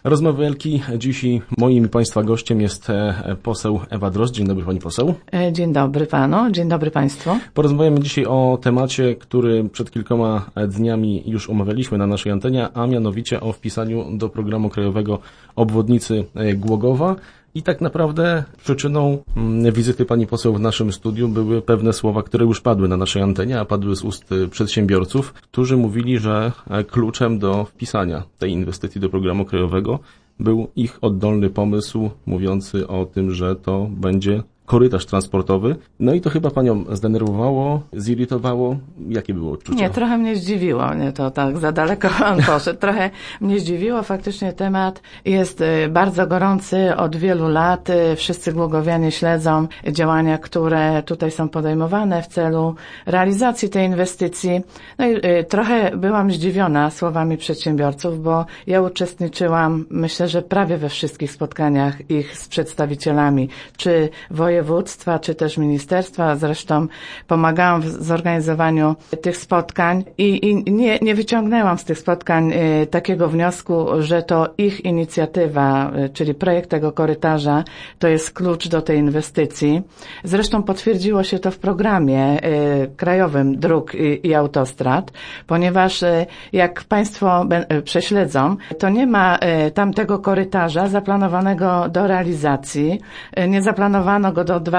Rozmowy Elki. Dziś moim i Państwa gościem jest poseł Ewa Drozd. Dzień dobry Pani poseł. Dzień dobry Panu, dzień dobry Państwu. Porozmawiamy dzisiaj o temacie, który przed kilkoma dniami już omawialiśmy na naszej antenie, a mianowicie o wpisaniu do programu krajowego obwodnicy Głogowa. I tak naprawdę przyczyną wizyty pani poseł w naszym studiu były pewne słowa, które już padły na naszej antenie, a padły z ust przedsiębiorców, którzy mówili, że kluczem do wpisania tej inwestycji do programu krajowego był ich oddolny pomysł mówiący o tym, że to będzie korytarz transportowy. No i to chyba Panią zdenerwowało, zirytowało. Jakie było odczucie? Nie, trochę mnie zdziwiło. Nie, to tak za daleko Pan poszedł. Trochę mnie zdziwiło. Faktycznie temat jest bardzo gorący od wielu lat. Wszyscy głogowianie śledzą działania, które tutaj są podejmowane w celu realizacji tej inwestycji. No i trochę byłam zdziwiona słowami przedsiębiorców, bo ja uczestniczyłam, myślę, że prawie we wszystkich spotkaniach ich z przedstawicielami, czy województwa, czy też ministerstwa. Zresztą pomagałam w zorganizowaniu tych spotkań i nie wyciągnęłam z tych spotkań takiego wniosku, że to ich inicjatywa, czyli projekt tego korytarza, to jest klucz do tej inwestycji. Zresztą potwierdziło się to w programie krajowym dróg i autostrad, ponieważ jak Państwo prześledzą, to nie ma tamtego korytarza zaplanowanego do realizacji. Nie zaplanowano go do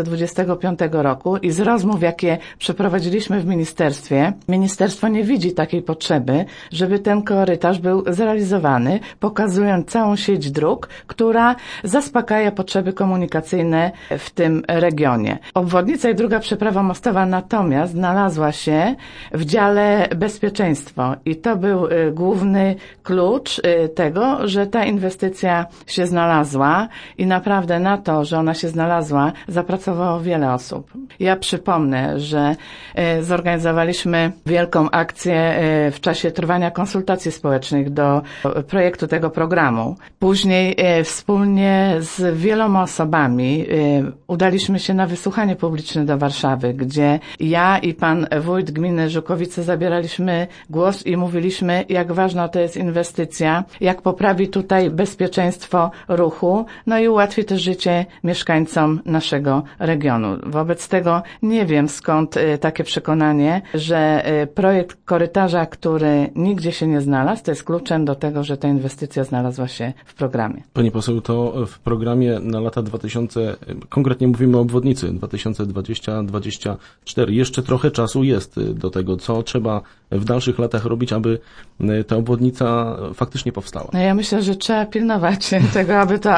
2025 roku i z rozmów, jakie przeprowadziliśmy w ministerstwie, ministerstwo nie widzi takiej potrzeby, żeby ten korytarz był zrealizowany, pokazując całą sieć dróg, która zaspokaja potrzeby komunikacyjne w tym regionie. Obwodnica i druga przeprawa mostowa natomiast znalazła się w dziale bezpieczeństwo i to był główny klucz tego, że ta inwestycja się znalazła i naprawdę na to, że ona się znalazła, zapracowało wiele osób. Ja przypomnę, że zorganizowaliśmy wielką akcję w czasie trwania konsultacji społecznych do projektu tego programu. Później wspólnie z wieloma osobami udaliśmy się na wysłuchanie publiczne do Warszawy, gdzie ja i pan wójt gminy Żukowice zabieraliśmy głos i mówiliśmy, jak ważna to jest inwestycja, jak poprawi tutaj bezpieczeństwo ruchu, no i ułatwi też życie mieszkańcom naszego regionu. Wobec tego nie wiem, skąd takie przekonanie, że projekt korytarza, który nigdzie się nie znalazł, to jest kluczem do tego, że ta inwestycja znalazła się w programie. Pani poseł, to w programie na lata 2000, konkretnie mówimy o obwodnicy 2020-2024. Jeszcze trochę czasu jest do tego, co trzeba w dalszych latach robić, aby ta obwodnica faktycznie powstała. No ja myślę, że trzeba pilnować tego,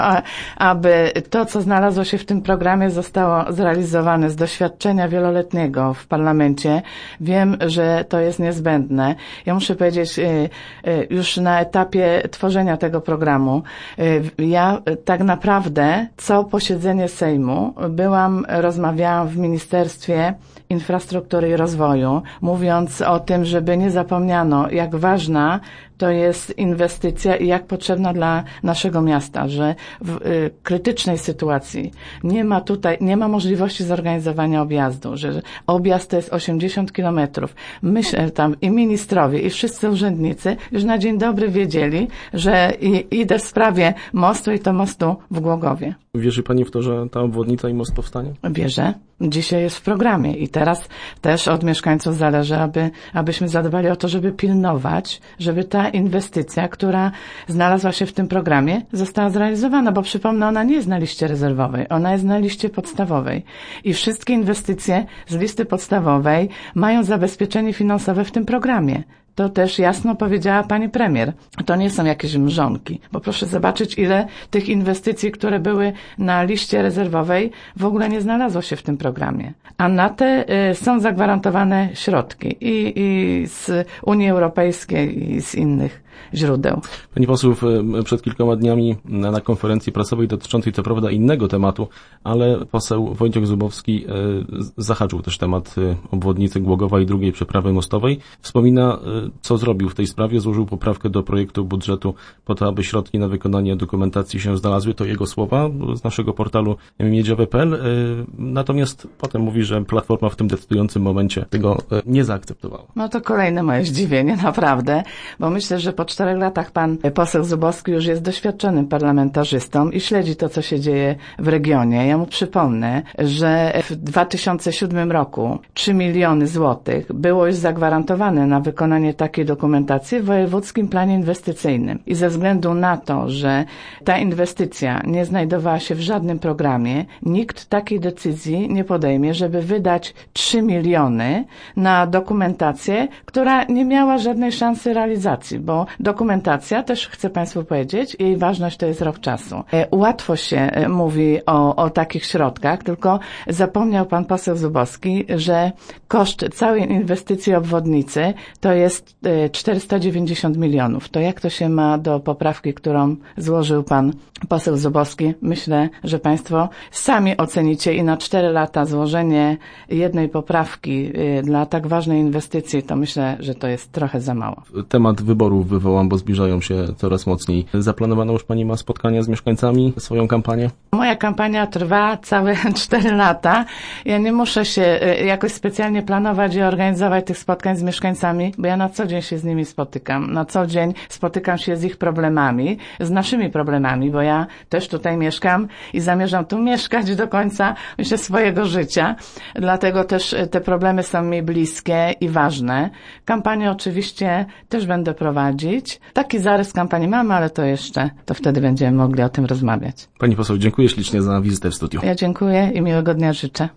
aby to, co znalazło się w tym programie, zostało zrealizowane. Z doświadczenia wieloletniego w parlamencie wiem, że to jest niezbędne. Ja muszę powiedzieć, już na etapie tworzenia tego programu, ja tak naprawdę co posiedzenie Sejmu rozmawiałam w Ministerstwie Infrastruktury i Rozwoju, mówiąc o tym, żeby nie zapomniano, jak ważna to jest inwestycja i jak potrzebna dla naszego miasta, że w krytycznej sytuacji nie ma możliwości zorganizowania objazdu, że objazd to jest 80 kilometrów. Myślę tam i ministrowie, i wszyscy urzędnicy już na dzień dobry wiedzieli, że idę w sprawie mostu i to mostu w Głogowie. Wierzy Pani w to, że ta obwodnica i most powstanie? Wierzę. Dzisiaj jest w programie i teraz też od mieszkańców zależy, abyśmy zadbali o to, żeby pilnować, żeby ta inwestycja, która znalazła się w tym programie, została zrealizowana, bo przypomnę, ona nie jest na liście rezerwowej, ona jest na liście podstawowej i wszystkie inwestycje z listy podstawowej mają zabezpieczenie finansowe w tym programie. To też jasno powiedziała pani premier. To nie są jakieś mrzonki, bo proszę zobaczyć, ile tych inwestycji, które były na liście rezerwowej, w ogóle nie znalazło się w tym programie. A na te są zagwarantowane środki i z Unii Europejskiej i z innych źródeł. Pani poseł, przed kilkoma dniami na konferencji prasowej dotyczącej co prawda innego tematu, ale poseł Wojciech Zubowski zahaczył też temat obwodnicy Głogowa i drugiej przeprawy mostowej. Wspomina, co zrobił w tej sprawie, złożył poprawkę do projektu budżetu po to, aby środki na wykonanie dokumentacji się znalazły. To jego słowa z naszego portalu miedziowe.pl. Natomiast potem mówi, że Platforma w tym decydującym momencie tego nie zaakceptowała. No to kolejne moje zdziwienie, naprawdę, bo myślę, że po 4 latach pan poseł Zubowski już jest doświadczonym parlamentarzystą i śledzi to, co się dzieje w regionie. Ja mu przypomnę, że w 2007 roku 3 miliony złotych było już zagwarantowane na wykonanie takiej dokumentacji w wojewódzkim planie inwestycyjnym. I ze względu na to, że ta inwestycja nie znajdowała się w żadnym programie, nikt takiej decyzji nie podejmie, żeby wydać 3 miliony na dokumentację, która nie miała żadnej szansy realizacji, bo dokumentacja, też chcę Państwu powiedzieć, jej ważność to jest rok czasu. Łatwo się mówi o takich środkach, tylko zapomniał pan poseł Zubowski, że koszt całej inwestycji obwodnicy to jest 490 milionów. To jak to się ma do poprawki, którą złożył pan poseł Zubowski? Myślę, że Państwo sami ocenicie i na 4 lata złożenie jednej poprawki dla tak ważnej inwestycji, to myślę, że to jest trochę za mało. Temat wyborów wywołam, bo zbliżają się coraz mocniej. Zaplanowana już Pani ma spotkania z mieszkańcami, swoją kampanię? Moja kampania trwa całe 4 lata. Ja nie muszę się jakoś specjalnie planować i organizować tych spotkań z mieszkańcami, bo ja na co dzień się z nimi spotykam. Na co dzień spotykam się z ich problemami, z naszymi problemami, bo ja też tutaj mieszkam i zamierzam tu mieszkać do końca, myślę, swojego życia. Dlatego też te problemy są mi bliskie i ważne. Kampanię oczywiście też będę prowadzić. Taki zarys kampanii mamy, ale to wtedy będziemy mogli o tym rozmawiać. Pani poseł, dziękuję ślicznie za wizytę w studiu. Ja dziękuję i miłego dnia życzę.